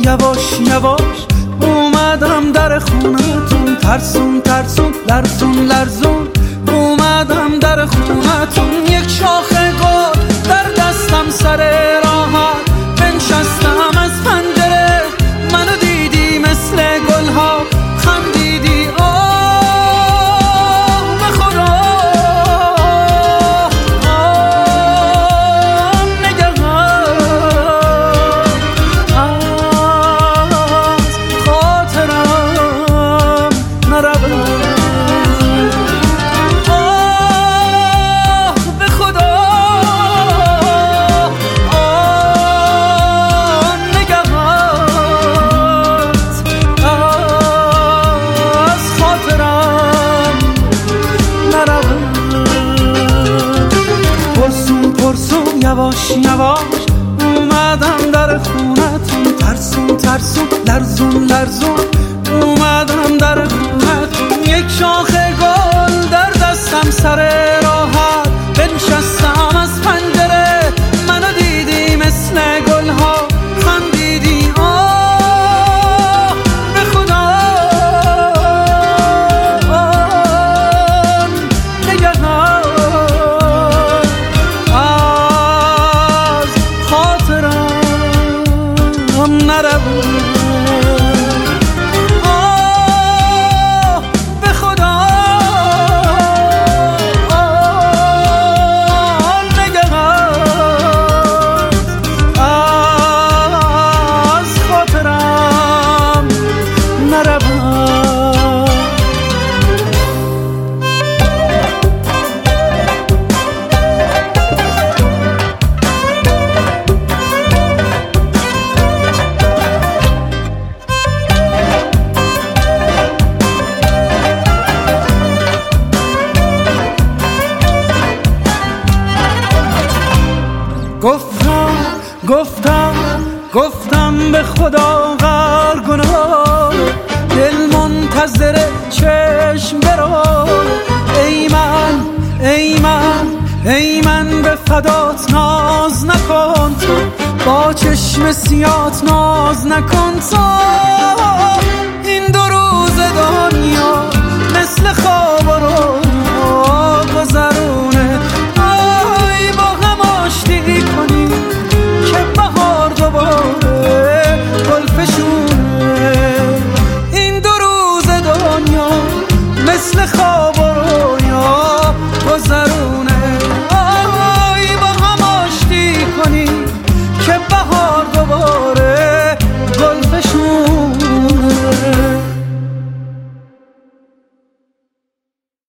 یواش یواش اومدم در خونتون، ترسون ترسون لرزون لرزون اومدم در خونتون. یک شاخه گل در دستم سر راحت بنشستم از پنجره، منو دیدی مثل گلها خندیدی. یواش یواش اومدم در خونتون، ترسون ترسون لرزون لرزون اومدم در خونتون. یک شاخه گل در دستم سر راحت بنشستم از پنجره، منو دیدی مثل گلها خندیدی. به خدا گفتم به خدا غر گناه، دل منتظر چشم برو. ای من به فدات ناز نکن تو، با چشم سیات ناز نکن تو.